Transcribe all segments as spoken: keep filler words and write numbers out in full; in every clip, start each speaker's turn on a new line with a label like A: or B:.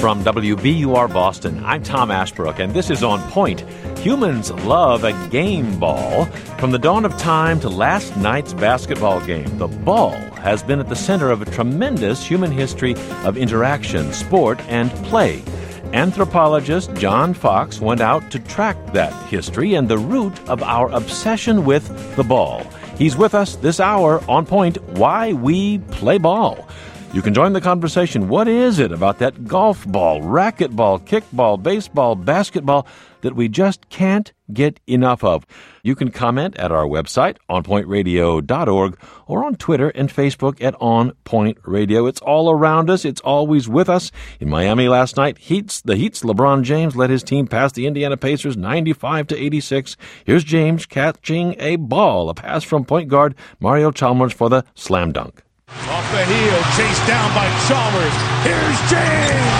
A: From W B U R Boston, I'm Tom Ashbrook, and this is On Point. Humans love a game ball. From the dawn of time to last night's basketball game, the ball has been at the center of a tremendous human history of interaction, sport, and play. Anthropologist John Fox went out to track that history and the root of our obsession with the ball. He's with us this hour on Point, Why We Play Ball. You can join the conversation. What is it about that golf ball, racquetball, kickball, baseball, basketball that we just can't get enough of? You can comment at our website, on point radio dot org, or on Twitter and Facebook at On Point Radio. It's all around us. It's always with us. In Miami last night, Heats, the Heat's LeBron James led his team past the Indiana Pacers ninety-five to eighty-six. Here's James catching a ball, a pass from point guard Mario Chalmers for the slam dunk.
B: Off the heel, chased down by Chalmers. Here's James!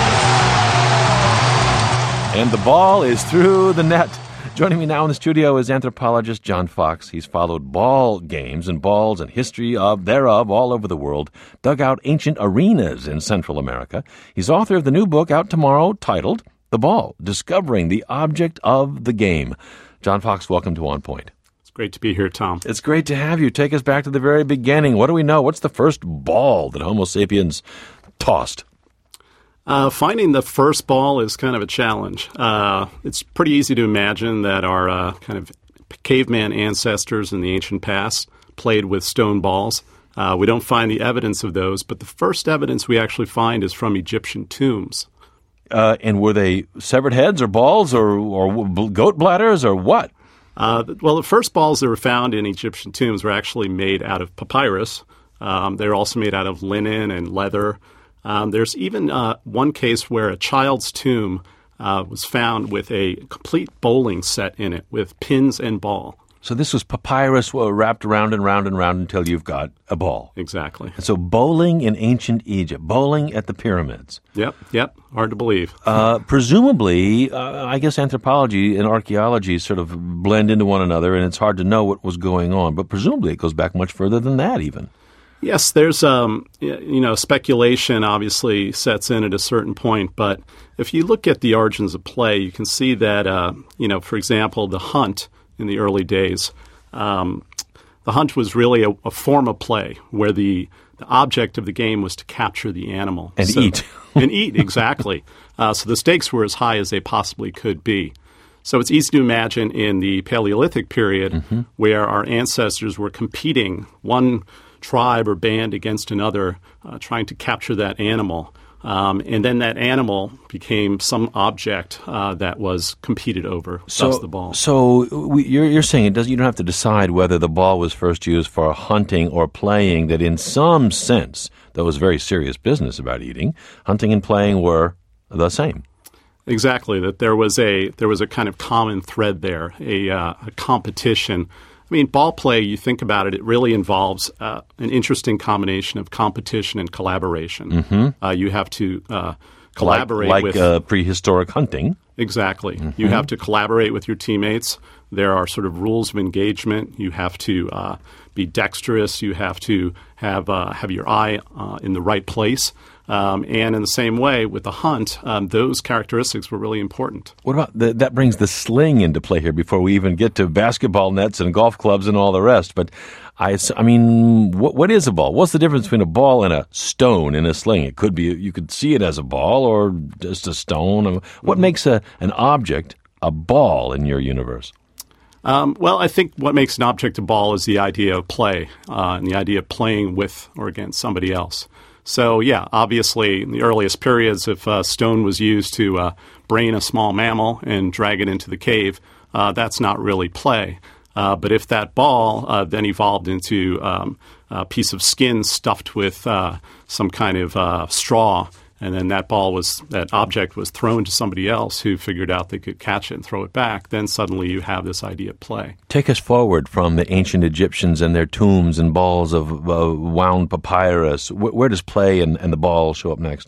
A: And the ball is through the net. Joining me now in the studio is anthropologist John Fox. He's followed ball games and balls and history of thereof all over the world, dug out ancient arenas in Central America. He's author of the new book out tomorrow titled The Ball, Discovering the Object of the Game. John Fox, welcome to On Point.
C: Great to be here, Tom.
A: It's great to have you. Take us back to the very beginning. What do we know? What's the first ball that Homo sapiens tossed?
C: Uh, finding the first ball is kind of a challenge. Uh, it's pretty easy to imagine that our uh, kind of caveman ancestors in the ancient past played with stone balls. Uh, we don't find the evidence of those, but the first evidence we actually find is from Egyptian tombs.
A: Uh, and were they severed heads or balls or, or goat bladders or what?
C: Uh, well, the first balls that were found in Egyptian tombs were actually made out of papyrus. Um, they're also made out of linen and leather. Um, there's even uh, one case where a child's tomb uh, was found with a complete bowling set in it with pins and ball.
A: So this was papyrus uh, wrapped around and round and round until you've got a ball.
C: Exactly.
A: And so bowling in ancient Egypt, bowling at the pyramids.
C: Yep, yep. Hard to believe.
A: Uh, presumably, uh, I guess anthropology and archaeology sort of blend into one another, and it's hard to know what was going on. But presumably it goes back much further than that even.
C: Yes, there's, um, you know, speculation obviously sets in at a certain point. But if you look at the origins of play, you can see that, uh, you know, for example, the hunt in the early days, um, the hunt was really a, a form of play where the, the object of the game was to capture the animal.
A: And
C: so,
A: eat.
C: and eat, exactly. Uh, so the stakes were as high as they possibly could be. So it's easy to imagine in the Paleolithic period mm-hmm. where our ancestors were competing, one tribe or band against another, uh, trying to capture that animal. Um, and then that animal became some object uh, that was competed over,
A: so,
C: thus the ball.
A: So we, you're, you're saying it doesn't, you don't have to decide whether the ball was first used for hunting or playing, that in some sense, there was very serious business about eating. Hunting and playing were the same.
C: Exactly, that there was a there was a kind of common thread there, a, uh, a competition. I mean, ball play, you think about it, it really involves uh, an interesting combination of competition and collaboration. Mm-hmm. Uh, you have to uh, collaborate
A: like, like
C: with...
A: Like uh, prehistoric hunting.
C: Exactly.
A: Mm-hmm.
C: You have to collaborate with your teammates. There are sort of rules of engagement. You have to uh, be dexterous. You have to have uh, have your eye uh, in the right place. Um, and in the same way, with the hunt, um, those characteristics were really important.
A: What about the, that brings the sling into play here before we even get to basketball nets and golf clubs and all the rest. But I, I mean, what, what is a ball? What's the difference between a ball and a stone in a sling? It could be, you could see it as a ball or just a stone. What mm-hmm. makes a, an object a ball in your universe?
C: Um, well, I think what makes an object a ball is the idea of play uh, and the idea of playing with or against somebody else. So, yeah, obviously, in the earliest periods, if uh, stone was used to uh, brain a small mammal and drag it into the cave, uh, that's not really play. Uh, but if that ball uh, then evolved into um, a piece of skin stuffed with uh, some kind of uh, straw, and then that ball was, that object was thrown to somebody else who figured out they could catch it and throw it back, then suddenly you have this idea of play.
A: Take us forward from the ancient Egyptians and their tombs and balls of uh, wound papyrus. Where, where does play and, and the ball show up next?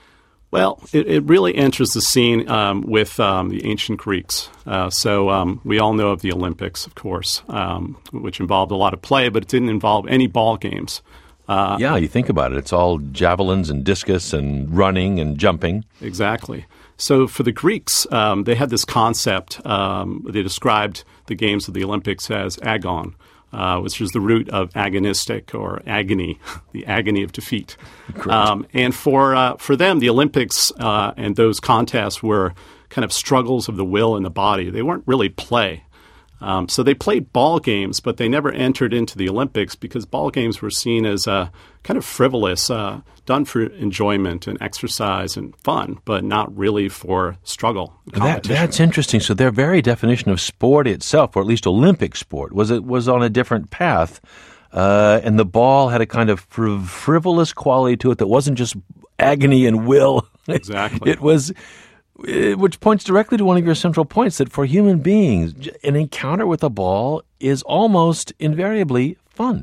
C: Well, it, it really enters the scene um, with um, the ancient Greeks. Uh, so um, we all know of the Olympics, of course, um, which involved a lot of play, but it didn't involve any ball games. Uh,
A: yeah, you think about it. It's all javelins and discus and running and jumping.
C: Exactly. So for the Greeks, um, they had this concept. Um, they described the games of the Olympics as agon, uh, which is the root of agonistic or agony, the agony of defeat. Um, and for uh, for them, the Olympics uh, and those contests were kind of struggles of the will and the body. They weren't really play. Um, so they played ball games, but they never entered into the Olympics because ball games were seen as uh, kind of frivolous, uh, done for enjoyment and exercise and fun, but not really for struggle.
A: That, that's interesting. So their very definition of sport itself, or at least Olympic sport, was it was on a different path, uh, and the ball had a kind of friv- frivolous quality to it that wasn't just agony and will.
C: Exactly.
A: It was. Which points directly to one of your central points, that for human beings, an encounter with a ball is almost invariably fun.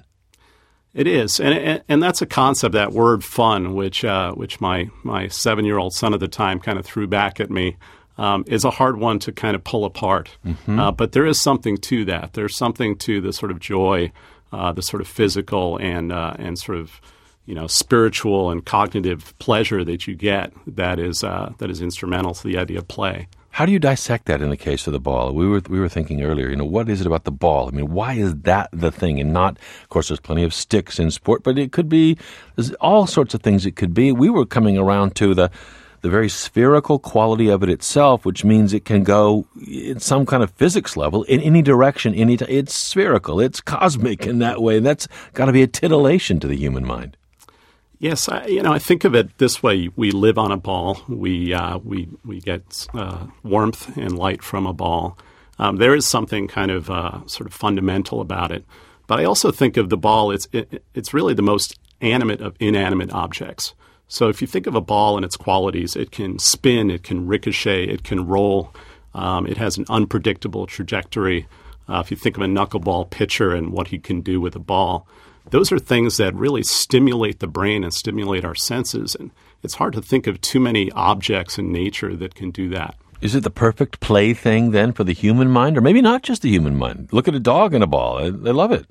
C: It is, and and, and that's a concept, that word "fun," which uh, which my my seven-year-old son at the time kind of threw back at me, um, is a hard one to kind of pull apart. Mm-hmm. Uh, but there is something to that. There's something to the sort of joy, uh, the sort of physical and uh, and sort of you know, spiritual and cognitive pleasure that you get that is uh, that is instrumental to the idea of play.
A: How do you dissect that in the case of the ball? We were we were thinking earlier, you know, what is it about the ball? I mean, why is that the thing? And not, of course, there's plenty of sticks in sport, but it could be, there's all sorts of things it could be. We were coming around to the the very spherical quality of it itself, which means it can go in some kind of physics level in any direction. Any t- it's spherical, it's cosmic in that way. That's got to be a titillation to the human mind.
C: Yes, I, you know, I think of it this way. We live on a ball. We uh, we we get uh, warmth and light from a ball. Um, there is something kind of uh, sort of fundamental about it. But I also think of the ball, it's it, it's really the most animate of inanimate objects. So if you think of a ball and its qualities, it can spin, it can ricochet, it can roll. Um, it has an unpredictable trajectory. Uh, if you think of a knuckleball pitcher and what he can do with a ball, those are things that really stimulate the brain and stimulate our senses. And it's hard to think of too many objects in nature that can do that.
A: Is it the perfect plaything then for the human mind? Or maybe not just the human mind? Look at a dog and a ball. They love it.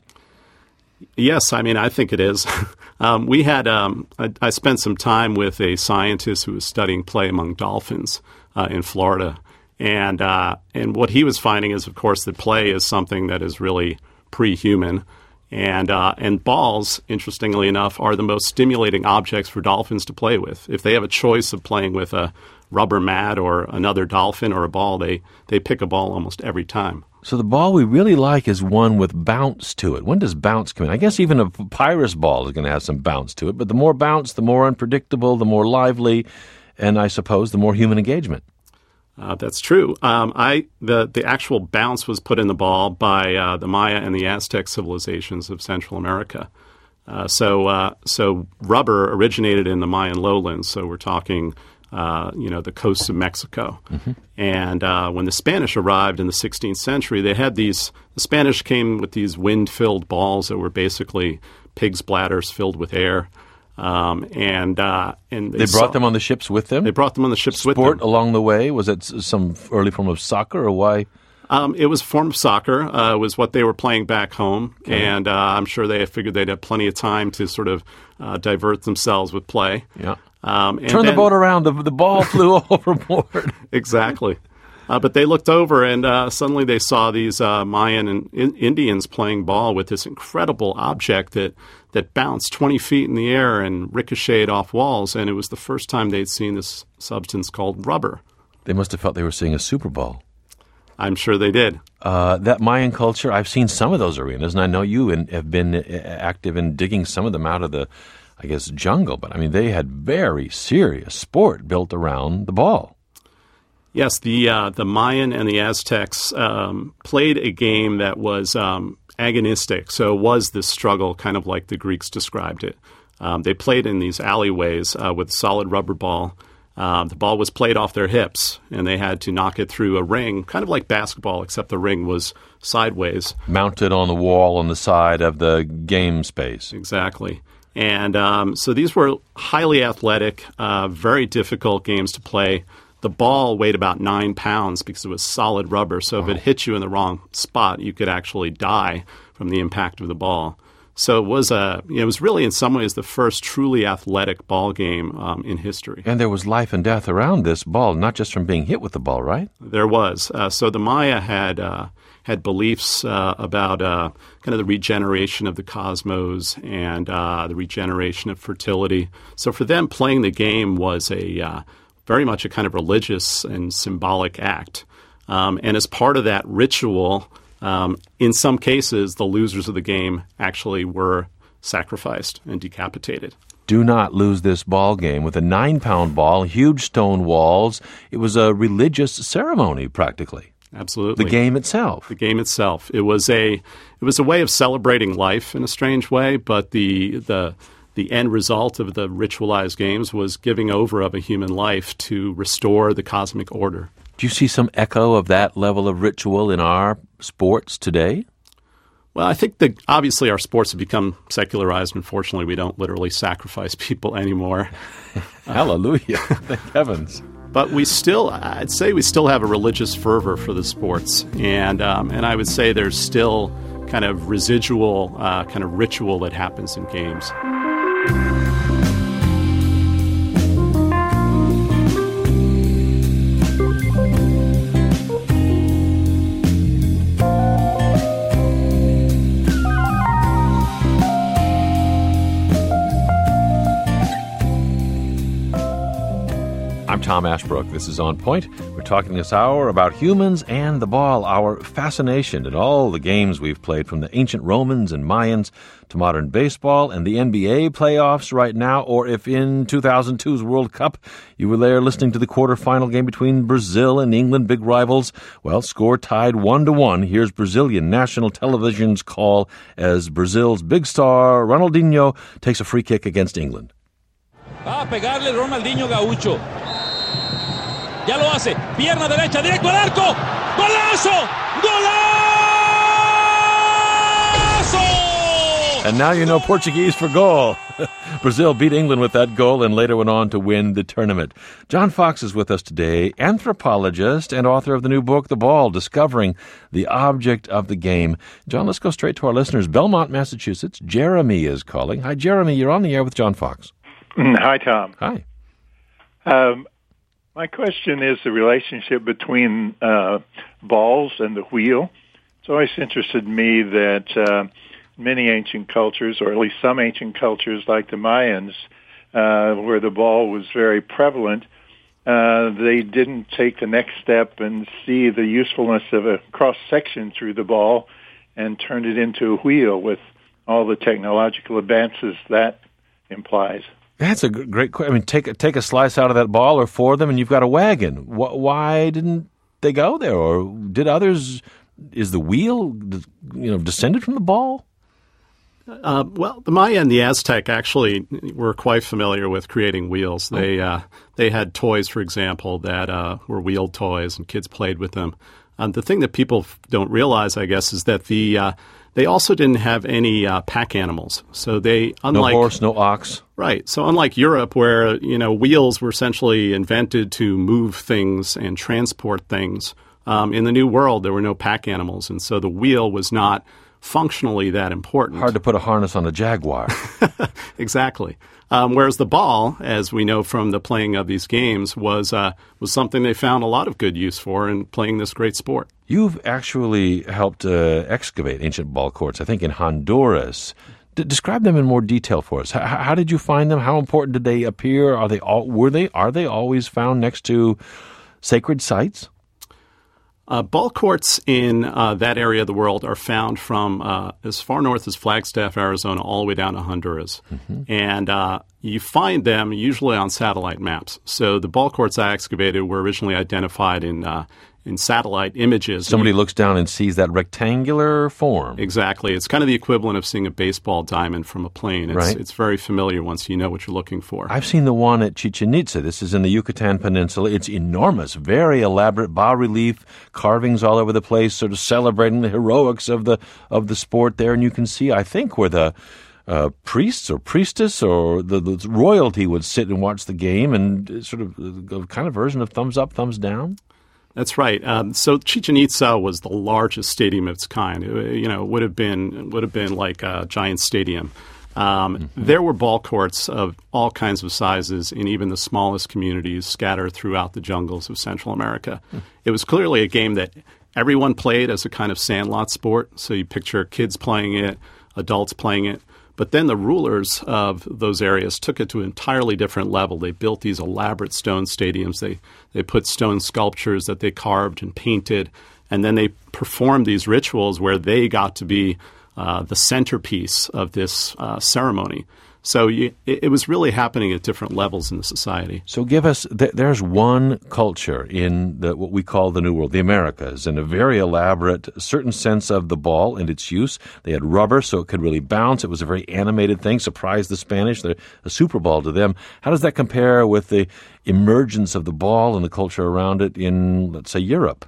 C: Yes, I mean, I think it is. um, we had, um, I, I spent some time with a scientist who was studying play among dolphins uh, in Florida. And, uh, and what he was finding is, of course, that play is something that is really pre-human. And uh, and balls, interestingly enough, are the most stimulating objects for dolphins to play with. If they have a choice of playing with a rubber mat or another dolphin or a ball, they, they pick a ball almost every time.
A: So the ball we really like is one with bounce to it. When does bounce come in? I guess even a papyrus ball is going to have some bounce to it. But the more bounce, the more unpredictable, the more lively, and I suppose the more human engagement.
C: Uh, that's true. Um, I the the actual bounce was put in the ball by uh, the Maya and the Aztec civilizations of Central America. Uh, so uh, so rubber originated in the Mayan lowlands. So we're talking, uh, you know, the coasts of Mexico. Mm-hmm. And uh, when the Spanish arrived in the sixteenth century, they had these. The Spanish came with these wind-filled balls that were basically pigs' bladders filled with air. Um, and uh, and
A: they, they brought saw, them on the ships with them?
C: They brought them on the ships
A: Sport
C: with them.
A: Sport along the way? Was it some early form of soccer, or why?
C: Um, it was a form of soccer. Uh, it was what they were playing back home. Okay. And uh, I'm sure they figured they'd have plenty of time to sort of uh, divert themselves with play.
A: Yeah.
C: Um, and
A: Turn
C: then,
A: the boat around. The, the ball flew overboard.
C: Exactly. Uh, but they looked over, and uh, suddenly they saw these uh, Mayan and in- Indians playing ball with this incredible object that, that bounced twenty feet in the air and ricocheted off walls. And it was the first time they'd seen this substance called rubber.
A: They must have felt they were seeing a Super Bowl.
C: I'm sure they did.
A: Uh, that Mayan culture, I've seen some of those arenas, and I know you in, have been active in digging some of them out of the, I guess, jungle. But, I mean, they had very serious sport built around the ball.
C: Yes, the uh, the Mayan and the Aztecs um, played a game that was um, agonistic. So it was this struggle, kind of like the Greeks described it. Um, they played in these alleyways uh, with a solid rubber ball. Um, the ball was played off their hips, and they had to knock it through a ring, kind of like basketball, except the ring was sideways.
A: Mounted on the wall on the side of the game space.
C: Exactly. And um, so these were highly athletic, uh, very difficult games to play. The ball weighed about nine pounds because it was solid rubber, so wow. If it hit you in the wrong spot, you could actually die from the impact of the ball. So it was a, it was really in some ways the first truly athletic ball game um, in history.
A: And there was life and death around this ball, not just from being hit with the ball, right?
C: There was. Uh, so the Maya had uh, had beliefs uh, about uh, kind of the regeneration of the cosmos and uh, the regeneration of fertility. So for them, playing the game was a uh, very much a kind of religious and symbolic act. Um, and as part of that ritual, Um, in some cases, the losers of the game actually were sacrificed and decapitated.
A: Do not lose this ball game with a nine-pound ball, huge stone walls. It was a religious ceremony, practically.
C: Absolutely.
A: The game itself.
C: The game itself. It was a it was a way of celebrating life in a strange way, but the the the end result of the ritualized games was giving over of a human life to restore the cosmic order.
A: Do you see some echo of that level of ritual in our sports today?
C: Well, I think that obviously our sports have become secularized. Unfortunately, we don't literally sacrifice people anymore.
A: Hallelujah. Thank heavens.
C: But we still, I'd say we still have a religious fervor for the sports. And, um, and I would say there's still kind of residual uh, kind of ritual that happens in games.
A: I'm Tom Ashbrook. This is On Point. We're talking this hour about humans and the ball, our fascination in all the games we've played, from the ancient Romans and Mayans to modern baseball and the N B A playoffs right now, or if in two thousand two's World Cup you were there listening to the quarterfinal game between Brazil and England, big rivals. Well, score tied one to one. Here's Brazilian national television's call as Brazil's big star Ronaldinho takes a free kick against England.
D: Va a pegarle Ronaldinho Gaúcho. Ya lo hace. Pierna derecha, directo al arco. ¡Golazo! ¡Golazo!
A: And now you know Portuguese for goal. Brazil beat England with that goal and later went on to win the tournament. John Fox is with us today, anthropologist and author of the new book, The Ball, Discovering the Object of the Game. John, let's go straight to our listeners. Belmont, Massachusetts. Jeremy is calling. Hi, Jeremy. You're on the air with John Fox.
E: Hi, Tom.
A: Hi.
E: Um, my question is the relationship between uh, balls and the wheel. It's always interested me that uh, many ancient cultures, or at least some ancient cultures like the Mayans, uh, where the ball was very prevalent, uh, they didn't take the next step and see the usefulness of a cross-section through the ball and turned it into a wheel with all the technological advances that implies.
A: That's a great question. I mean, take a, take a slice out of that ball or four of them, and you've got a wagon. Why didn't they go there, or did others? Is the wheel, you know, descended from the ball?
C: Uh, well, the Maya and the Aztec actually were quite familiar with creating wheels. They uh, they had toys, for example, that uh, were wheeled toys, and kids played with them. Um, the thing that people don't realize, I guess, is that the uh, they also didn't have any uh, pack animals. So they, unlike
A: no horse, no ox.
C: Right. So unlike Europe, where you know wheels were essentially invented to move things and transport things, um, in the New World there were no pack animals, and so the wheel was not functionally that important.
A: Hard to put a harness on a jaguar.
C: Exactly. Um, whereas the ball, as we know from the playing of these games, was uh, was something they found a lot of good use for in playing this great sport.
A: You've actually helped uh, excavate ancient ball courts, I think, in Honduras. D- describe them in more detail for us. H- how did you find them? How important did they appear? Are they all? Were they? Are they always found next to sacred sites?
C: Uh, ball courts in uh, that area of the world are found from uh, as far north as Flagstaff, Arizona, all the way down to Honduras. Mm-hmm. And uh, you find them usually on satellite maps. So the ball courts I excavated were originally identified in uh, in satellite images.
A: Somebody
C: you,
A: looks down and sees that rectangular form.
C: Exactly. It's kind of the equivalent of seeing a baseball diamond from a plane. It's,
A: right.
C: It's very familiar once you know what you're looking for.
A: I've seen the one at Chichen Itza. This is in the Yucatan Peninsula. It's enormous, very elaborate bas-relief carvings all over the place, sort of celebrating the heroics of the of the sport there. And you can see, I think, where the uh, priests or priestess or the, the royalty would sit and watch the game, and sort of a kind of version of thumbs up, thumbs down.
C: That's right. Um, so Chichen Itza was the largest stadium of its kind. It, you know, it would have been would have been like a giant stadium. Um, mm-hmm. There were ball courts of all kinds of sizes in even the smallest communities scattered throughout the jungles of Central America. Mm. It was clearly a game that everyone played as a kind of sandlot sport. So you picture kids playing it, adults playing it. But then the rulers of those areas took it to an entirely different level. They built these elaborate stone stadiums. They they put stone sculptures that they carved and painted, and then they performed these rituals where they got to be uh, the centerpiece of this uh, ceremony. So you, it, it was really happening at different levels in the society.
A: So give us, th- there's one culture in the, what we call the New World, the Americas, and a very elaborate certain sense of the ball and its use. They had rubber so it could really bounce. It was a very animated thing, surprised the Spanish. They're a Super Bowl to them. How does that compare with the emergence of the ball and the culture around it in, let's say, Europe?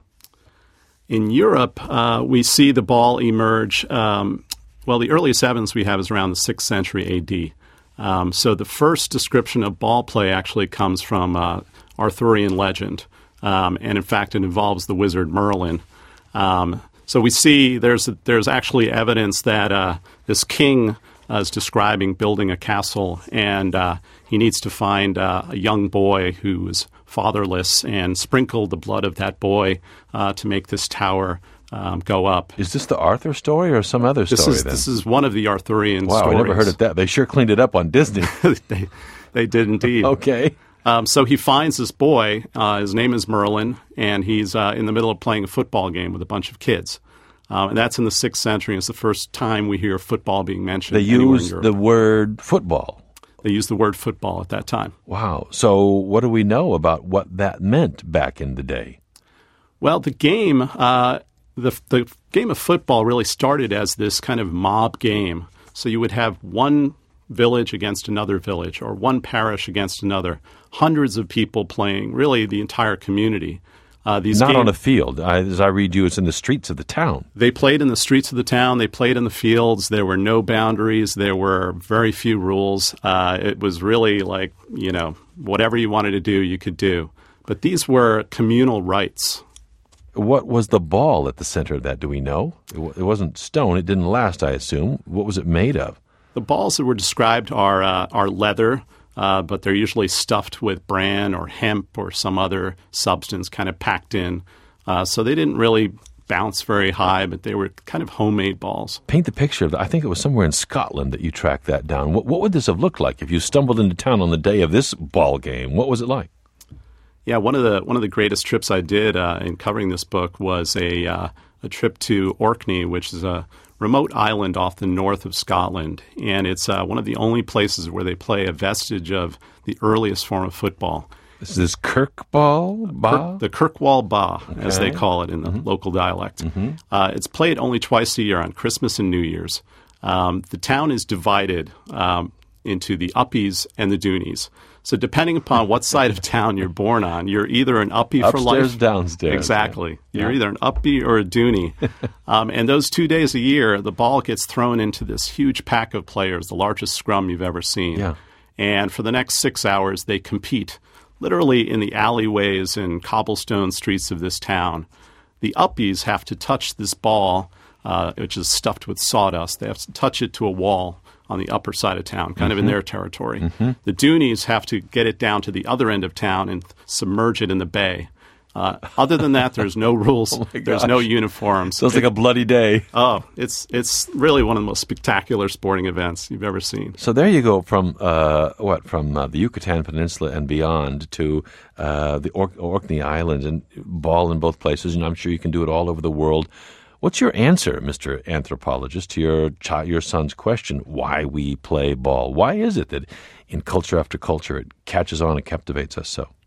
C: In Europe, uh, we see the ball emerge, um, well, the earliest evidence we have is around the sixth century A D. Um, so the first description of ball play actually comes from uh, Arthurian legend. Um, and in fact, it involves the wizard Merlin. Um, so we see there's there's actually evidence that uh, this king uh, is describing building a castle, and uh, he needs to find uh, a young boy who is fatherless and sprinkle the blood of that boy uh, to make this tower Um, go up.
A: Is this the Arthur story or some other
C: this
A: story
C: is,
A: then?
C: This is one of the Arthurian
A: wow,
C: stories.
A: Wow, I never heard of that. They sure cleaned it up on Disney.
C: they, they did indeed.
A: Okay.
C: Um, so he finds this boy. Uh, his name is Merlin, and he's uh, in the middle of playing a football game with a bunch of kids. Um, and that's in the sixth century. It's the first time we hear football being mentioned.
A: They use the word football.
C: They used the word football at that time.
A: Wow. So what do we know about what that meant back in the day?
C: Well, the game... Uh, The, the game of football really started as this kind of mob game. So you would have one village against another village or one parish against another, hundreds of people playing, really the entire community. Uh, these
A: Not
C: games,
A: on a field. I, as I read you, it's in the streets of the town.
C: They played in the streets of the town. They played in the fields. There were no boundaries. There were very few rules. Uh, it was really like, you know, whatever you wanted to do, you could do. But these were communal rights.
A: What was the ball at the center of that? Do we know? It, w- it wasn't stone. It didn't last, I assume. What was it made of?
C: The balls that were described are uh, are leather, uh, but they're usually stuffed with bran or hemp or some other substance kind of packed in. Uh, so they didn't really bounce very high, but they were kind of homemade balls.
A: Paint the picture of that. I think it was somewhere in Scotland that you tracked that down. What, what would this have looked like if you stumbled into town on the day of this ball game? What was it like?
C: Yeah, one of the one of the greatest trips I did uh, in covering this book was a uh, a trip to Orkney, which is a remote island off the north of Scotland, and it's uh, one of the only places where they play a vestige of the earliest form of football.
A: This is Kirkball Ba?
C: Kirk, the Kirkwall Ba,
A: okay.
C: as they call it in the mm-hmm. local dialect. Mm-hmm. Uh, it's played only twice a year on Christmas and New Year's. Um, the town is divided um, into the Uppies and the Doonies. So depending upon what side of town you're born on, you're either an uppie for life.
A: Upstairs, downstairs.
C: Exactly.
A: Yeah.
C: You're
A: yeah.
C: either an uppie or a doonie. um, and those two days a year, the ball gets thrown into this huge pack of players, the largest scrum you've ever seen.
A: Yeah.
C: And for the next six hours, they compete literally in the alleyways and cobblestone streets of this town. The uppies have to touch this ball, uh, which is stuffed with sawdust. They have to touch it to a wall on the upper side of town, kind mm-hmm. of in their territory. Mm-hmm. The Doonies have to get it down to the other end of town and submerge it in the bay. Uh, other than that, there's no rules.
A: Oh
C: there's no uniforms.
A: Sounds like a bloody day.
C: Oh, it's it's really one of the most spectacular sporting events you've ever seen.
A: So there you go from uh, what from uh, the Yucatan Peninsula and beyond to uh, the Or- Orkney Islands and ball in both places, and I'm sure you can do it all over the world. What's your answer, Mister Anthropologist, to your child, your son's question, why we play ball? Why is it that in culture after culture it catches on and captivates us so?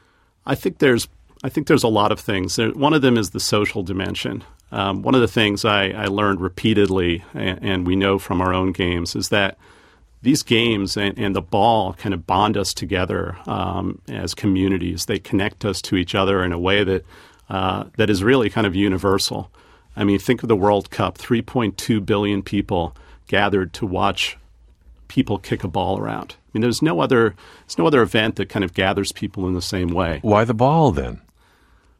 C: I think there's I think there's a lot of things. There, one of them is the social dimension. Um, one of the things I, I learned repeatedly, and, and we know from our own games, is that these games and, and the ball kind of bond us together um, as communities. They connect us to each other in a way that uh, that is really kind of universal. I mean, think of the World Cup, three point two billion people gathered to watch people kick a ball around. I mean, there's no other there's no other event that kind of gathers people in the same way.
A: Why the ball, then?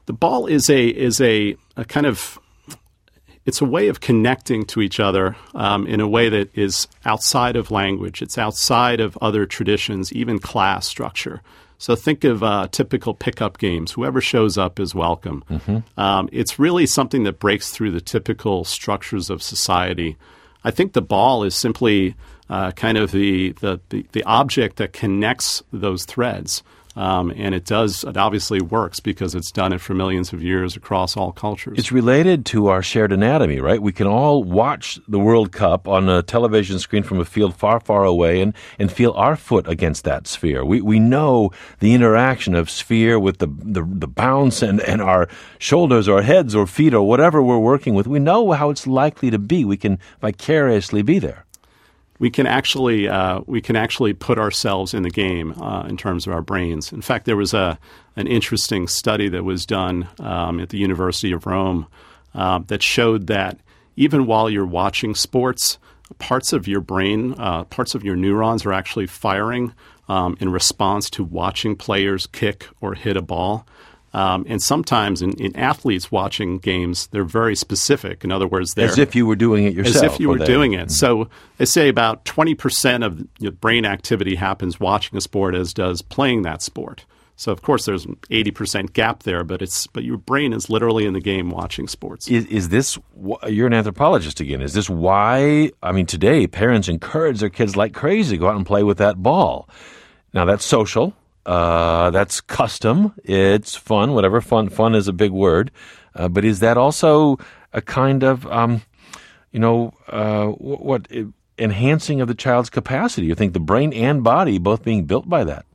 C: The ball is a is a, a kind of it's a way of connecting to each other um, in a way that is outside of language. It's outside of other traditions, even class structure. So think of uh, typical pickup games. Whoever shows up is welcome. Mm-hmm. Um, it's really something that breaks through the typical structures of society. I think the ball is simply uh, kind of the, the, the, the object that connects those threads. Um, and it does, it obviously works because it's done it for millions of years across all cultures.
A: It's related to our shared anatomy, right? We can all watch the World Cup on a television screen from a field far, far away and, and feel our foot against that sphere. We we know the interaction of sphere with the, the, the bounce and, and our shoulders or heads or feet or whatever we're working with. We know how it's likely to be. We can vicariously be there.
C: We can actually uh, we can actually put ourselves in the game uh, in terms of our brains. In fact, there was a an interesting study that was done um, at the University of Rome uh, that showed that even while you're watching sports, parts of your brain, uh, parts of your neurons are actually firing um, in response to watching players kick or hit a ball. Um, and sometimes in, in athletes watching games, they're very specific. In other words, they're
A: as if you were doing it yourself.
C: As if you were
A: they,
C: doing it. So they say about twenty percent of your brain activity happens watching a sport as does playing that sport. So, of course, there's an eighty percent gap there, but it's but your brain is literally in the game watching sports.
A: Is, is this – you're an anthropologist again. Is this why – I mean, today parents encourage their kids like crazy to go out and play with that ball. Now, that's social. Uh, that's custom. It's fun, whatever. Fun fun is a big word. Uh, but is that also a kind of, um, you know, uh, what, what uh, enhancing of the child's capacity? You think the brain and body both being built by that?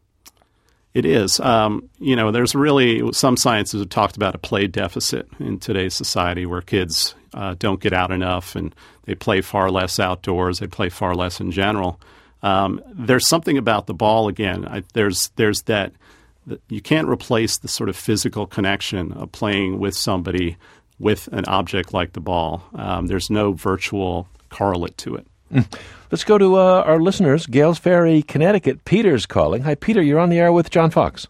C: It is. Um, you know, there's really some sciences have talked about a play deficit in today's society where kids uh, don't get out enough and they play far less outdoors. They play far less in general. Um, there's something about the ball, again, I, there's there's that, that you can't replace the sort of physical connection of playing with somebody with an object like the ball. Um, there's no virtual correlate to it.
A: Mm. Let's go to uh, our listeners. Gales Ferry, Connecticut. Peter's calling. Hi, Peter. You're on the air with John Fox.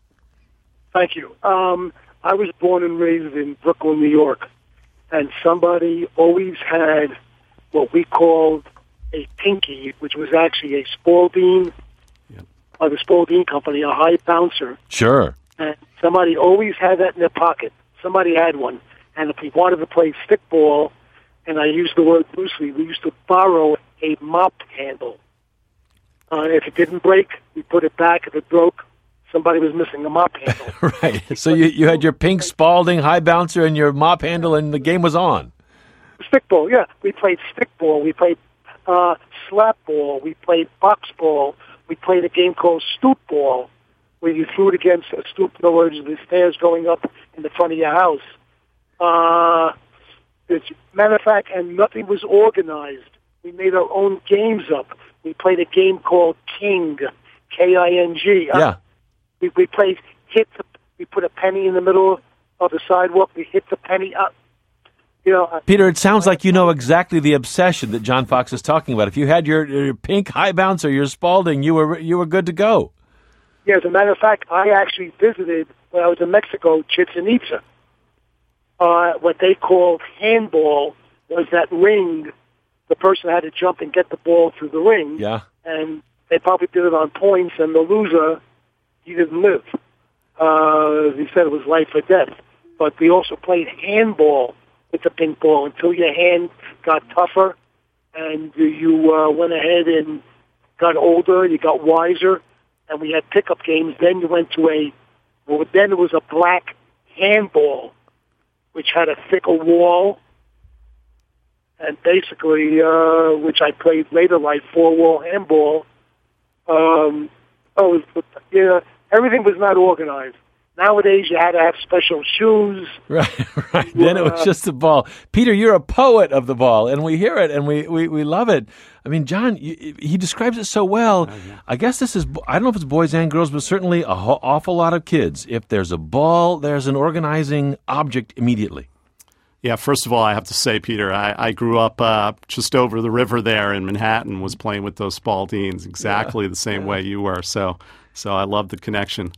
F: Thank you. Um, I was born and raised in Brooklyn, New York, and somebody always had what we called a pinky, which was actually a Spalding, yep. or the Spalding Company, a high bouncer.
A: Sure.
F: And somebody always had that in their pocket. Somebody had one. And if we wanted to play stickball, and I use the word loosely, we used to borrow a mop handle. Uh, if it didn't break, we put it back. If it broke, somebody was missing a mop handle.
A: Right. So you, you had your pink Spalding high bouncer and your mop handle, and the game was on.
F: Stickball, yeah. We played stickball. We played Uh, slap ball. We played box ball. We played a game called stoop ball, where you threw it against a stoop, in other words, the stairs going up in the front of your house. Uh, it's, matter of fact, and nothing was organized. We made our own games up. We played a game called King, K I N G.
A: Yeah.
F: Uh, we, we played hit. The, we put a penny in the middle of the sidewalk. We hit the penny up. You know,
A: Peter, it sounds like you know exactly the obsession that John Fox is talking about. If you had your, your pink high bouncer, your Spalding, you were you were good to go.
F: Yeah, as a matter of fact, I actually visited, when I was in Mexico, Chichen Itza. Uh, what they called handball was that ring. The person had to jump and get the ball through the ring.
A: Yeah.
F: And they probably did it on points, and the loser, he didn't live. Uh, he said it was life or death. But we also played handball with the ping ball until your hand got tougher and you uh, went ahead and got older, you got wiser, and we had pickup games. Then you went to a, well, then it was a black handball, which had a thicker wall, and basically, uh, which I played later, like four-wall handball. Um, oh, yeah, everything was not organized. Nowadays, you had to have special shoes.
A: Right, right. Then it was just the ball. Peter, you're a poet of the ball, and we hear it, and we, we, we love it. I mean, John, you, he describes it so well. Oh, yeah. I guess this is, I don't know if it's boys and girls, but certainly an awful lot of kids. If there's a ball, there's an organizing object immediately.
C: Yeah, first of all, I have to say, Peter, I, I grew up uh, just over the river there in Manhattan, was playing with those Spaldings exactly yeah, the same yeah. way you were. So, so I love the connection.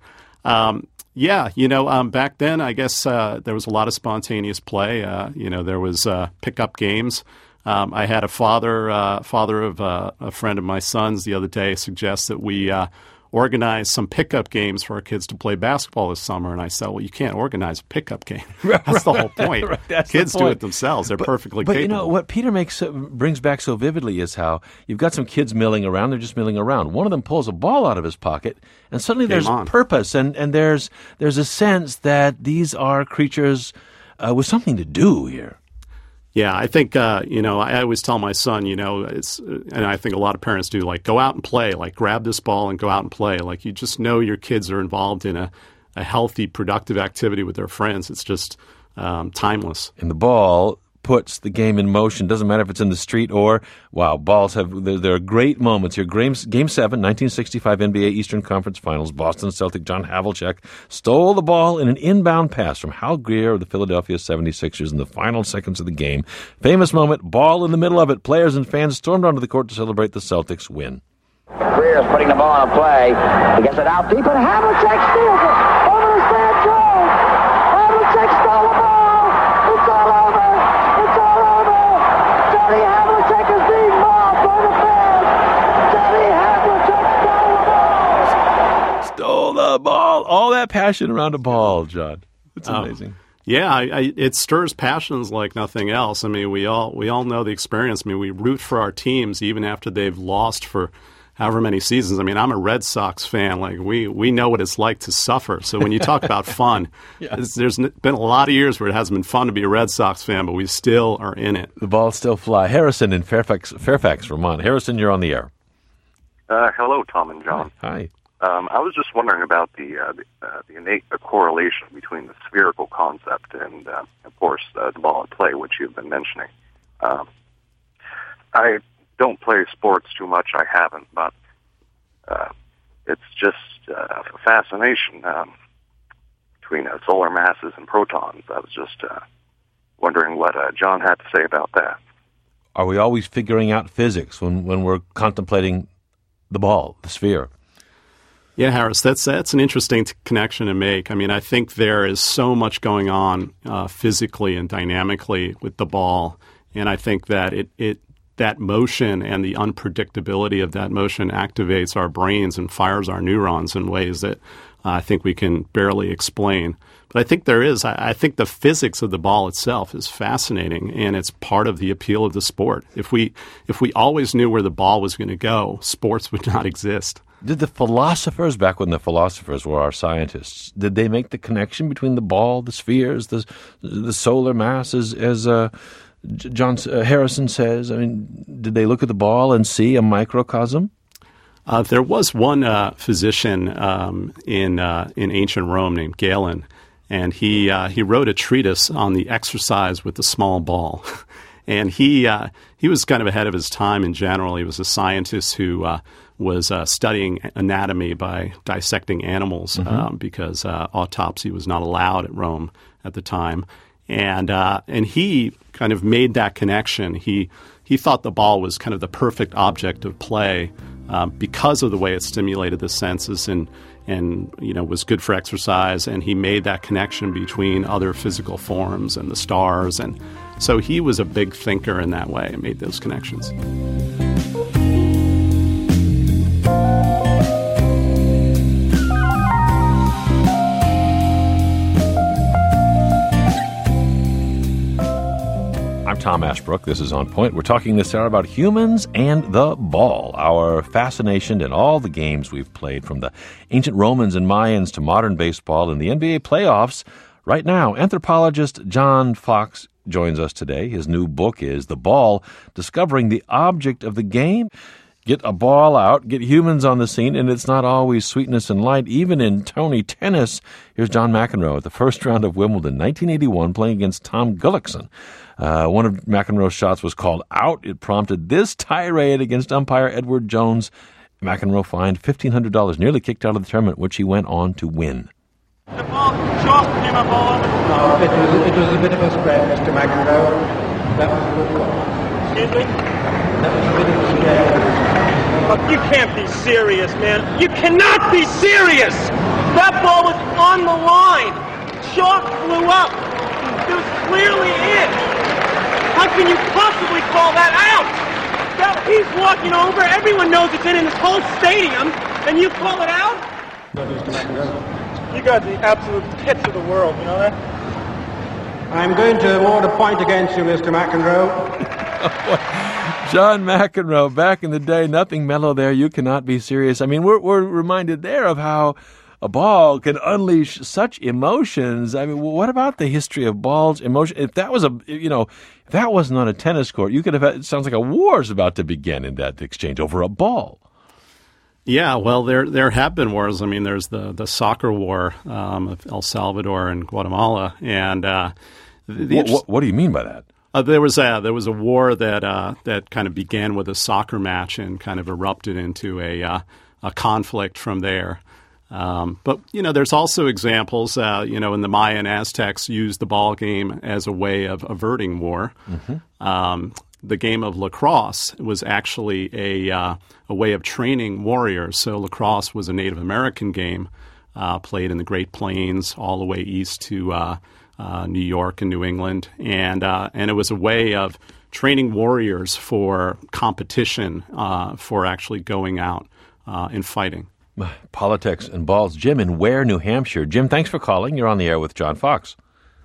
C: Um, yeah, you know, um, back then, I guess uh, there was a lot of spontaneous play. Uh, you know, there was uh, pickup games. Um, I had a father, uh, father of uh, a friend of my son's the other day suggest that we uh, organize some pickup games for our kids to play basketball this summer. And I said, well, you can't organize a pickup game. That's the whole point.
A: Right, that's
C: kids
A: the point.
C: do it themselves. They're
A: but,
C: perfectly
A: but
C: capable.
A: But, you know, what Peter makes uh, brings back so vividly is how you've got some kids milling around. They're just milling around. One of them pulls a ball out of his pocket, and suddenly
C: Game
A: there's
C: on.
A: purpose, and, and there's there's a sense that these are creatures uh, with something to do here.
C: Yeah, I think, uh, you know, I always tell my son, you know, it's, and I think a lot of parents do, like, go out and play, like, grab this ball and go out and play. Like, you just know your kids are involved in a, a healthy, productive activity with their friends. It's just um, timeless.
A: And the ball puts the game in motion. Doesn't matter if it's in the street or, wow, balls have, there, there are great moments here. Game, game seven, nineteen sixty-five N B A Eastern Conference Finals. Boston Celtic John Havlicek stole the ball in an inbound pass from Hal Greer of the Philadelphia seventy-sixers in the final seconds of the game. Famous moment, ball in the middle of it. Players and fans stormed onto the court to celebrate the Celtics' win.
G: Greer's putting the ball in play. He gets it out deep, and Havlicek steals it over to Stan Jones. Havlicek stole the ball. It's all over. It's all over. Johnny Havlicek is being mobbed by the fans. Johnny Havlicek stole the ball.
A: Stole the ball. All that passion around a ball, John. It's amazing.
C: Um, yeah, I, I, it stirs passions like nothing else. I mean, we all we all know the experience. I mean, we root for our teams even after they've lost for however many seasons. I mean, I'm a Red Sox fan. Like, we, we know what it's like to suffer. So when you talk about fun, yes. there's been a lot of years where it hasn't been fun to be a Red Sox fan, but we still are in it.
A: The balls still fly. Harrison in Fairfax, Fairfax, Vermont. Harrison, you're on the air.
H: Uh, hello, Tom and John.
A: Hi.
H: Um, I was just wondering about the uh, the, uh, the innate correlation between the spherical concept and, uh, of course, uh, the ball at play, which you've been mentioning. Um, I don't play sports too much. I haven't, but uh, it's just uh, a fascination um, between uh, solar masses and protons. I was just uh, wondering what uh, John had to say about that.
A: Are we always figuring out physics when, when we're contemplating the ball, the sphere?
C: Yeah, Harris, that's that's an interesting t- connection to make. I mean, I think there is so much going on uh, physically and dynamically with the ball, and I think that it, it that motion and the unpredictability of that motion activates our brains and fires our neurons in ways that uh, I think we can barely explain. But I think there is. I, I think the physics of the ball itself is fascinating, and it's part of the appeal of the sport. If we if we always knew where the ball was going to go, sports would not exist.
A: Did the philosophers, back when the philosophers were our scientists, did they make the connection between the ball, the spheres, the the solar mass, as, as uh, John uh, Harrison says? I mean, did they look at the ball and see a microcosm?
C: Uh, there was one uh, physician um, in uh, in ancient Rome named Galen, and he uh, he wrote a treatise on the exercise with the small ball. And he uh, he was kind of ahead of his time in general. He was a scientist who uh, was uh, studying anatomy by dissecting animals mm-hmm. um, because uh, autopsy was not allowed at Rome at the time. And uh, and he kind of made that connection. He he thought the ball was kind of the perfect object of play um, because of the way it stimulated the senses and and you know was good for exercise. And he made that connection between other physical forms and the stars. And so he was a big thinker in that way and made those connections.
A: I'm Tom Ashbrook. This is On Point. We're talking this hour about humans and the ball, our fascination in all the games we've played, from the ancient Romans and Mayans to modern baseball and the N B A playoffs. Right now, anthropologist John Fox joins us today. His new book is The Ball, Discovering the Object of the Game. Get a ball out, get humans on the scene, and it's not always sweetness and light, even in Tony tennis. Here's John McEnroe at the first round of Wimbledon, nineteen eighty-one, playing against Tom Gullickson. Uh, one of McEnroe's shots was called out. It prompted this tirade against umpire Edward Jones. McEnroe fined fifteen hundred dollars, nearly kicked out of the tournament, which he went on to win.
I: The ball short came a ball. No, it was, it was a bit of a spread, Mister McEnroe. That was a good call. Excuse me? That was a bit of a spread. Look, you can't be serious, man. You cannot be serious! That ball was
J: on the line. Chalk flew up. It was clearly in. How can you possibly call that out? That, he's walking over. Everyone knows it's in in this whole stadium, and you call it out? You guys are the absolute pits of the world, you know that?
I: I'm going to award a point against you, Mister McEnroe.
A: John McEnroe, back in the day, nothing mellow there. You cannot be serious. I mean, we're, we're reminded there of how a ball can unleash such emotions. I mean, what about the history of balls, emotion? If that was a, you know, if that wasn't on a tennis court, you could have had, it sounds like a war's about to begin in that exchange over a ball.
C: Yeah, well, there there have been wars. I mean, there's the, the soccer war um, of El Salvador and Guatemala. And uh, the,
A: what, what, what do you mean by that?
C: Uh, there was a there was a war that uh, that kind of began with a soccer match and kind of erupted into a uh, a conflict from there. Um, but you know, there's also examples. Uh, you know, in the Maya and Aztecs used the ball game as a way of averting war. Mm-hmm. Um, the game of lacrosse was actually a uh, a way of training warriors. So lacrosse was a Native American game uh, played in the Great Plains all the way east to uh, uh, New York and New England, and uh, and it was a way of training warriors for competition, uh, for actually going out uh, and fighting.
A: Politics and balls. Jim in Ware, New Hampshire. Jim, thanks for calling. You're on the air with John Fox.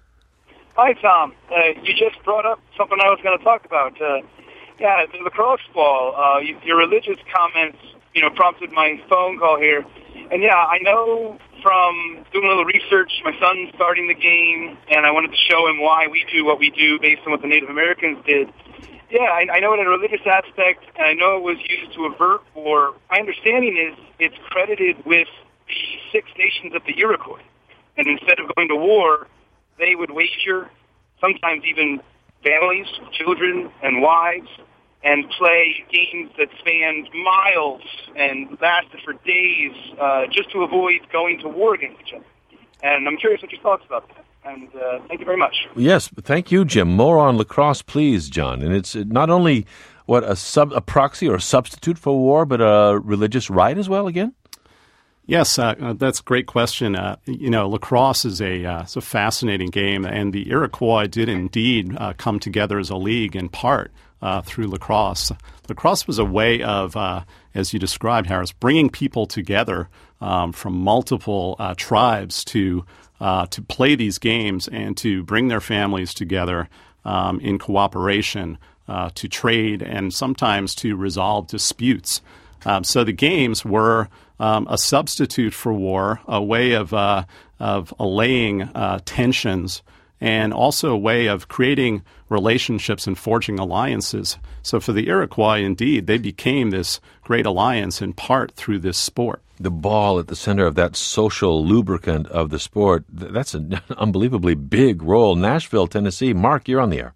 K: Hi, Tom. Uh, you just brought up something I was going to talk about. Uh, yeah, the lacrosse ball. Uh, your religious comments, you know, prompted my phone call here. And yeah, I know from doing a little research, my son's starting the game, and I wanted to show him why we do what we do based on what the Native Americans did. Yeah, I, I know it in a religious aspect, and I know it was used to avert war. My understanding is it's credited with the Six Nations of the Iroquois. And instead of going to war, they would wager, sometimes even families, children, and wives, and play games that spanned miles and lasted for days uh, just to avoid going to war against each other. And I'm curious what your thoughts about that. And uh, thank you very much.
A: Yes, thank you, Jim. More on lacrosse, please, John. And it's not only, what, a sub a proxy or a substitute for war, but a religious rite as well, again?
C: Yes, uh, that's a great question. Uh, you know, lacrosse is a, uh, it's a fascinating game, and the Iroquois did indeed uh, come together as a league in part uh, through lacrosse. Lacrosse was a way of, uh, as you described, Harris, bringing people together um, from multiple uh, tribes to uh, to play these games and to bring their families together um, in cooperation uh, to trade and sometimes to resolve disputes. Um, so the games were um, a substitute for war, a way of uh, of allaying uh, tensions, and also a way of creating relationships and forging alliances. So for the Iroquois, indeed, they became this great alliance in part through this sport.
A: The ball at the center of that social lubricant of the sport, that's an unbelievably big role. Nashville, Tennessee. Mark, you're on the air.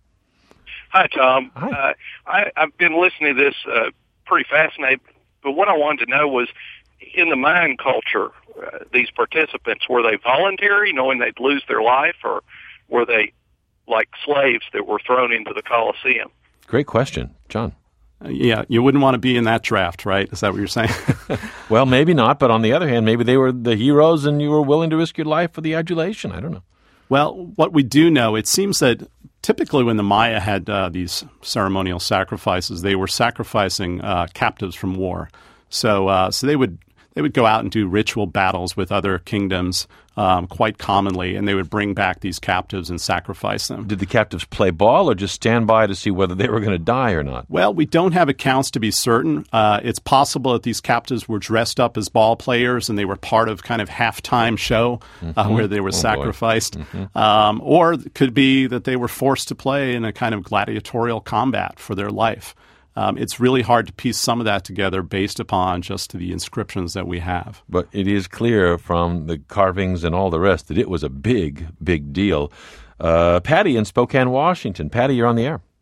L: Hi, Tom.
A: Hi.
L: Uh, I, I've been listening to this uh, pretty fascinated, but what I wanted to know was, in the Mayan culture, uh, these participants, were they voluntary, knowing they'd lose their life, or were they like slaves that were thrown into the Colosseum?
A: Great question. John.
C: Uh, yeah, you wouldn't want to be in that draft, right? Is that what you're saying?
A: Well, maybe not, but on the other hand, maybe they were the heroes and you were willing to risk your life for the adulation. I don't know.
C: Well, what we do know, it seems that typically when the Maya had uh, these ceremonial sacrifices, they were sacrificing uh, captives from war. So, uh, so they would they would go out and do ritual battles with other kingdoms um, quite commonly, and they would bring back these captives and sacrifice them.
A: Did the captives play ball or just stand by to see whether they were going to die or not?
C: Well, we don't have accounts to be certain. Uh, it's possible that these captives were dressed up as ball players and they were part of kind of halftime show uh, mm-hmm. where they were oh, sacrificed. Mm-hmm. Um, or it could be that they were forced to play in a kind of gladiatorial combat for their life. Um, it's really hard to piece some of that together based upon just the inscriptions that we have.
A: But it is clear from the carvings and all the rest that it was a big, big deal. Uh, Patty in Spokane, Washington. Patty, you're on the air.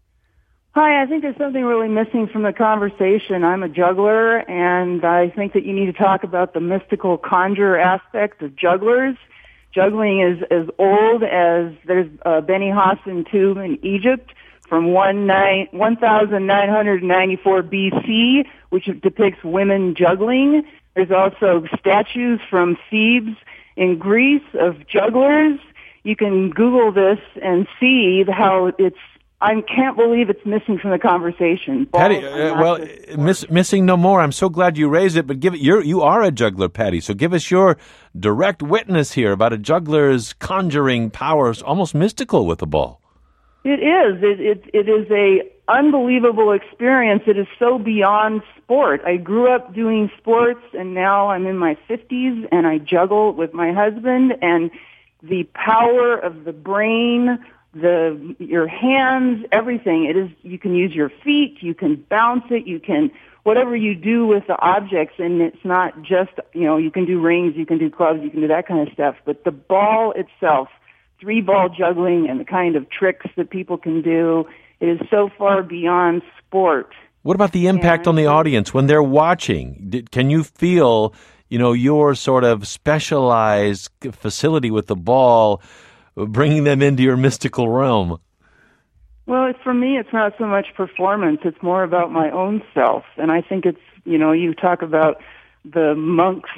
M: Hi, I think there's something really missing from the conversation. I'm a juggler, and I think that you need to talk about the mystical conjure aspect of jugglers. Juggling is as old as there's a Beni Hassan tomb in Egypt from one thousand nine hundred ninety-four B C, which depicts women juggling. There's also statues from Thebes in Greece of jugglers. You can Google this and see how it's, I can't believe it's missing from the conversation. Balls
A: Patty, uh, well, miss, missing no more. I'm so glad you raised it, but give it, you're, you are a juggler, Patty, so give us your direct witness here about a juggler's conjuring powers, almost mystical with the ball.
M: It is. It, it, it is a unbelievable experience. It is so beyond sport. I grew up doing sports, and now I'm in my fifties, and I juggle with my husband, and the power of the brain, the your hands, everything. It is. You can use your feet. You can bounce it. You can whatever you do with the objects, and it's not just, you know, you can do rings, you can do clubs, you can do that kind of stuff. But the ball itself, three ball juggling, and the kind of tricks that people can do, it is so far beyond sport.
A: What about the impact and, on the audience when they're watching? Did, can you feel, you know, your sort of specialized facility with the ball, bringing them into your mystical realm?
M: Well, for me, it's not so much performance. It's more about my own self. And I think it's, you know, you talk about the monk's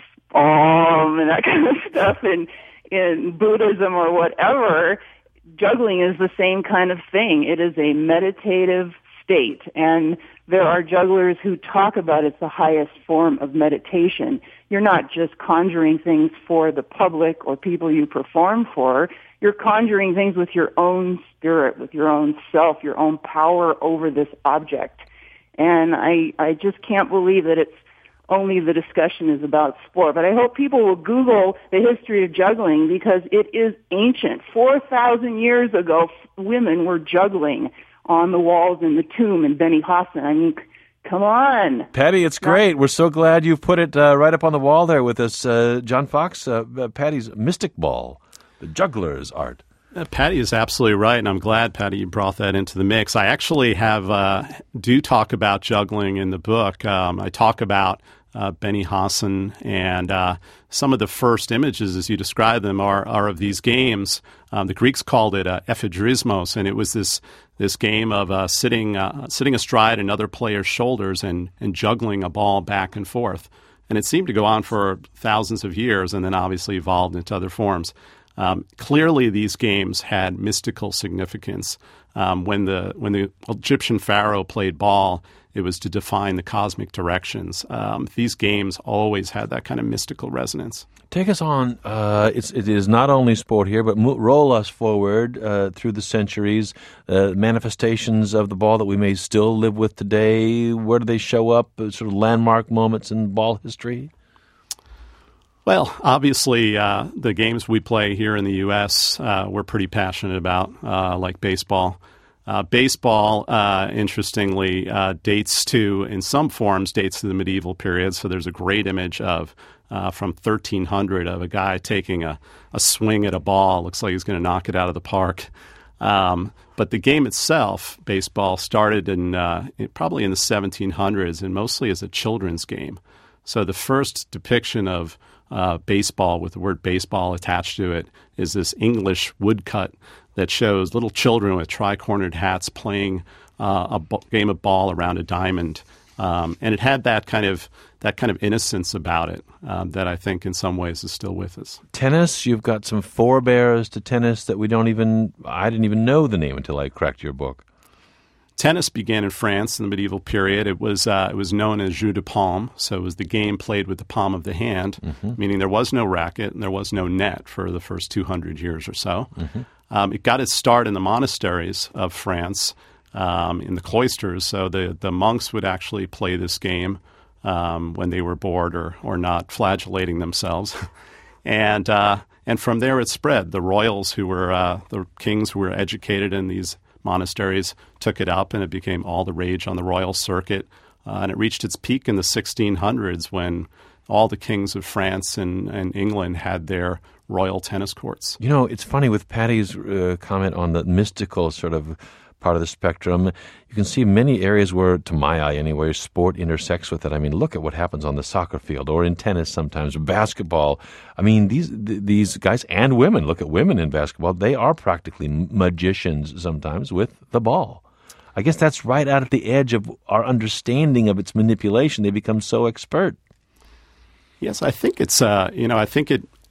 M: arm and that kind of stuff in, in Buddhism or whatever. Juggling is the same kind of thing. It is a meditative state. And there are jugglers who talk about it's the highest form of meditation. You're not just conjuring things for the public or people you perform for. You're conjuring things with your own spirit, with your own self, your own power over this object. And I, I just can't believe that it's only the discussion is about sport. But I hope people will Google the history of juggling because it is ancient. four thousand years ago, women were juggling on the walls in the tomb in Beni Hassan. I mean, come on.
A: Patty, it's great. We're so glad you've put it uh, right up on the wall there with us. Uh, John Fox, uh, uh, Patty's Mystic Ball, the juggler's art.
C: Uh, Patty is absolutely right, and I'm glad, Patty, you brought that into the mix. I actually have uh, do talk about juggling in the book. Um, I talk about uh, Beni Hassan, and uh, some of the first images, as you describe them, are, are of these games. Um, the Greeks called it uh, ephedrismos, and it was this this game of uh, sitting uh, sitting astride another player's shoulders and, and juggling a ball back and forth. And it seemed to go on for thousands of years, and then obviously evolved into other forms. Um, clearly, these games had mystical significance. Um, when the when the Egyptian pharaoh played ball, it was to define the cosmic directions. Um, these games always had that kind of mystical resonance.
A: Take us on. Uh, it's, it is not only sport here, but mo- roll us forward uh, through the centuries. Uh, manifestations of the ball that we may still live with today. Where do they show up? Uh, sort of landmark moments in ball history.
C: Well, obviously, uh, the games we play here in the U S uh, we're pretty passionate about, uh, like baseball. Uh, baseball, uh, interestingly, uh, dates to, in some forms, dates to the medieval period. So there's a great image of uh, from thirteen hundred of a guy taking a, a swing at a ball. Looks like he's going to knock it out of the park. Um, but the game itself, baseball, started in uh, probably in the seventeen hundreds and mostly as a children's game. So the first depiction of Uh, baseball with the word baseball attached to it is this English woodcut that shows little children with tri-cornered hats playing uh, a b- game of ball around a diamond, um, and it had that kind of that kind of innocence about it um, that I think in some ways is still with us.
A: Tennis, you've got some forebears to tennis that we don't even I didn't even know the name until I cracked your book.
C: Tennis began in France in the medieval period. It was uh, it was known as jeu de paume, so it was the game played with the palm of the hand, mm-hmm. meaning there was no racket and there was no net for the first two hundred years or so. Mm-hmm. Um, it got its start in the monasteries of France, um, in the cloisters, so the, the monks would actually play this game um, when they were bored or, or not flagellating themselves. and uh, and from there it spread. The royals who were, uh, the kings who were educated in these monasteries took it up, and it became all the rage on the royal circuit. Uh, and it reached its peak in the sixteen hundreds when all the kings of France and, and England had their royal tennis courts.
A: You know, it's funny with Patty's uh, comment on the mystical sort of part of the spectrum. You can see many areas where, to my eye anyway, sport intersects with it. I mean, look at what happens on the soccer field or in tennis sometimes, basketball. I mean, these th- these guys and women, look at women in basketball, they are practically magicians sometimes with the ball. I guess that's right out at the edge of our understanding of its manipulation. They become so expert.
C: Yes, I think it's, uh, you know, I think it,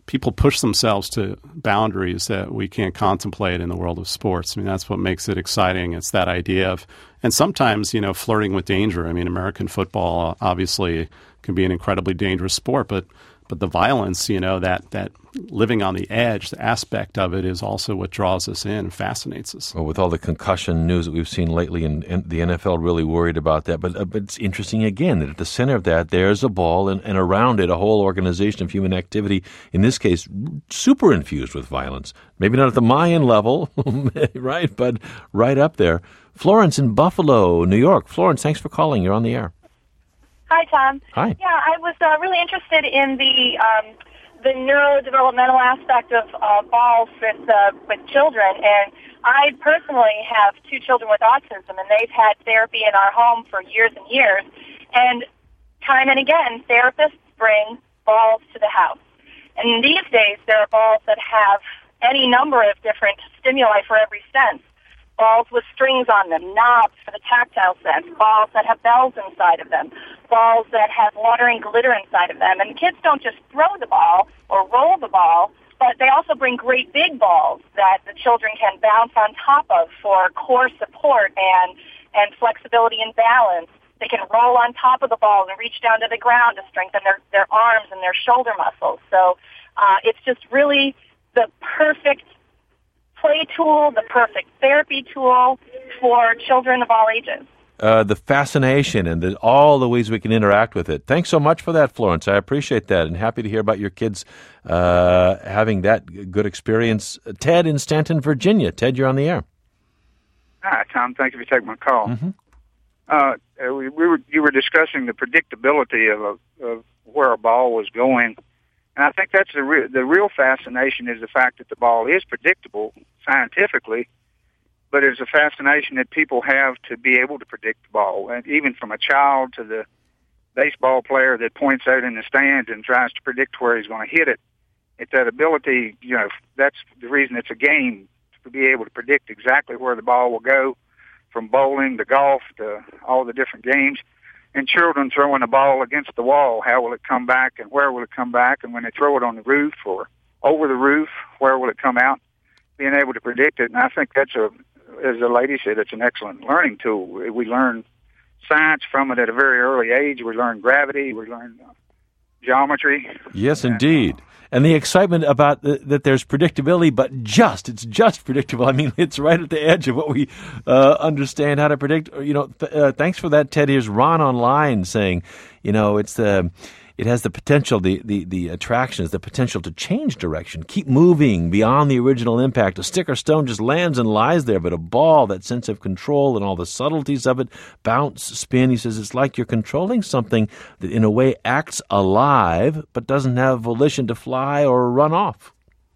C: people push themselves to boundaries that we can't contemplate in the world of sports. I mean, that's what makes it exciting. It's that idea of, and sometimes, you know, flirting with danger. I mean, American football obviously can be an incredibly dangerous sport, but but the violence, you know, that that living on the edge, the aspect of it is also what draws us in and fascinates us.
A: Well, with all the concussion news that we've seen lately, and, and the N F L really worried about that. But, uh, but it's interesting, again, that at the center of that, there's a ball, and, and around it, a whole organization of human activity, in this case, super infused with violence. Maybe not at the Mayan level, right, but right up there. Florence in Buffalo, New York. Florence, thanks for calling. You're on the air.
N: Hi, Tom.
A: Hi.
N: Yeah, I was uh, really interested in the um, the neurodevelopmental aspect of uh, balls with uh, with children, and I personally have two children with autism, and they've had therapy in our home for years and years. And time and again, therapists bring balls to the house. And these days, there are balls that have any number of different stimuli for every sense. Balls with strings on them, knobs for the tactile sense, balls that have bells inside of them, balls that have water and glitter inside of them. And kids don't just throw the ball or roll the ball, but they also bring great big balls that the children can bounce on top of for core support and, and flexibility and balance. They can roll on top of the ball and reach down to the ground to strengthen their, their arms and their shoulder muscles. So uh, it's just really the perfect play tool, the perfect therapy tool for children of all ages.
A: Uh, the fascination and the, all the ways we can interact with it. Thanks so much for that, Florence. I appreciate that, and happy to hear about your kids uh, having that good experience. Ted in Stanton, Virginia. Ted, you're on the air.
O: Hi, Tom. Thank you for taking my call.
A: Mm-hmm.
O: Uh, we, we were you were discussing the predictability of, a, of where a ball was going. And I think that's the re- the real fascination is the fact that the ball is predictable scientifically, but it's a fascination that people have to be able to predict the ball. And even from a child to the baseball player that points out in the stands and tries to predict where he's going to hit it, it's that ability, you know, that's the reason it's a game, to be able to predict exactly where the ball will go, from bowling to golf to all the different games. And children throwing a ball against the wall, how will it come back and where will it come back? And when they throw it on the roof or over the roof, where will it come out? Being able to predict it. And I think that's, a, as the lady said, it's an excellent learning tool. We learn science from it at a very early age. We learn gravity. We learn uh, geometry.
A: Yes, indeed. And the excitement about the, that there's predictability, but just, it's just predictable. I mean, it's right at the edge of what we uh, understand how to predict. You know, th- uh, thanks for that, Ted. Here's Ron online saying, you know, it's the... It has the potential, the, the, the attractions, the potential to change direction, keep moving beyond the original impact. A stick or stone just lands and lies there, but a ball, that sense of control and all the subtleties of it, bounce, spin, he says, it's like you're controlling something that in a way acts alive, but doesn't have volition to fly or run off.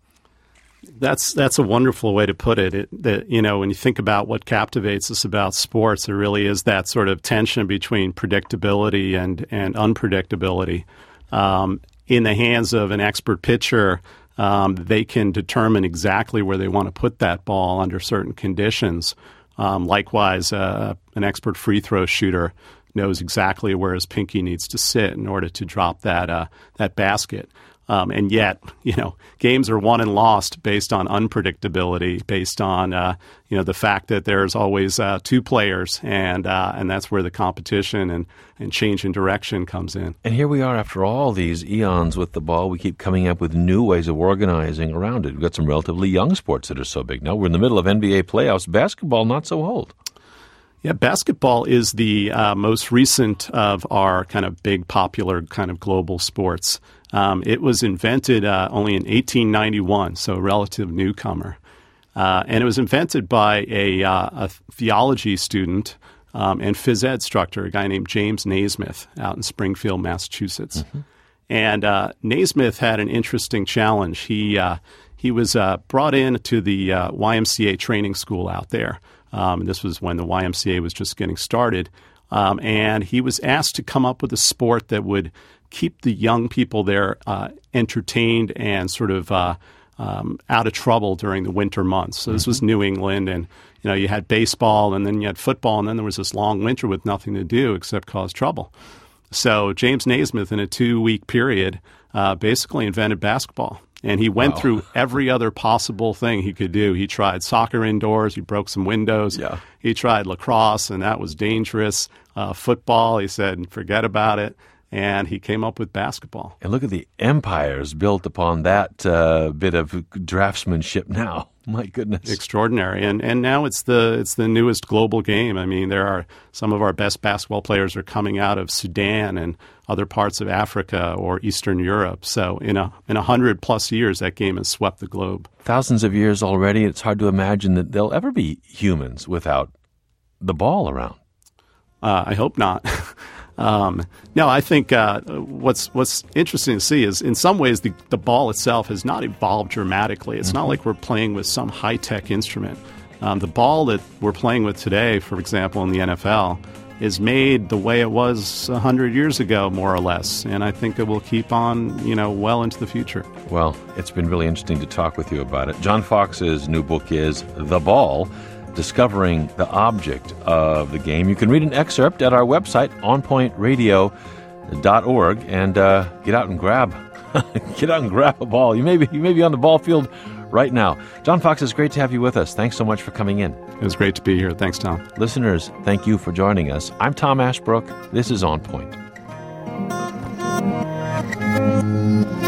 C: That's that's a wonderful way to put it. It that, you know, when you think about what captivates us about sports, there really is that sort of tension between predictability and, and unpredictability. Um, in the hands of an expert pitcher, um, they can determine exactly where they want to put that ball under certain conditions. Um, likewise, uh, an expert free throw shooter knows exactly where his pinky needs to sit in order to drop that uh, that basket. Um, and yet, you know, games are won and lost based on unpredictability, based on, uh, you know, the fact that there's always uh, two players, and uh, and that's where the competition and, and change in direction comes in.
A: And here we are after all these eons with the ball. We keep coming up with new ways of organizing around it. We've got some relatively young sports that are so big now. We're in the middle of N B A playoffs. Basketball, not so old.
C: Yeah, basketball is the uh, most recent of our kind of big, popular kind of global sports. Um, it was invented uh, only in eighteen ninety-one, so a relative newcomer. Uh, and it was invented by a, uh, a theology student um, and phys ed instructor, a guy named James Naismith out in Springfield, Massachusetts. Mm-hmm. And uh, Naismith had an interesting challenge. He uh, he was uh, brought in to the uh, Y M C A training school out there. Um, and this was when the Y M C A was just getting started. Um, and he was asked to come up with a sport that would keep the young people there uh, entertained and sort of uh, um, out of trouble during the winter months. So this mm-hmm. was New England, and you know you had baseball, and then you had football, and then there was this long winter with nothing to do except cause trouble. So James Naismith, in a two-week period, uh, basically invented basketball. And he went
A: Wow.
C: through every other possible thing he could do. He tried soccer indoors. He broke some windows.
A: Yeah.
C: He tried lacrosse, and that was dangerous. Uh, football, he said, forget about it. And he came up with basketball.
A: And look at the empires built upon that uh, bit of draftsmanship now. My goodness.
C: Extraordinary. And and now it's the it's the newest global game. I mean, there are some of our best basketball players are coming out of Sudan and other parts of Africa or Eastern Europe. So in a in a hundred plus years, that game has swept the globe.
A: Thousands of years already, it's hard to imagine that there'll ever be humans without the ball around.
C: Uh, I hope not. Um, no, I think uh, what's what's interesting to see is in some ways the, the ball itself has not evolved dramatically. It's mm-hmm. not like we're playing with some high-tech instrument. Um, the ball that we're playing with today, for example, in the N F L, is made the way it was one hundred years ago, more or less. And I think it will keep on, you know, well into the future.
A: Well, it's been really interesting to talk with you about it. John Fox's new book is The Ball, Discovering the Object of the Game. You can read an excerpt at our website, on point radio dot org, and uh, get out and grab get out and grab a ball. You may be, you may be on the ball field right now. John Fox, it's great to have you with us. Thanks so much for coming in.
C: It was great to be here. Thanks, Tom.
A: Listeners, thank you for joining us. I'm Tom Ashbrook. This is On Point.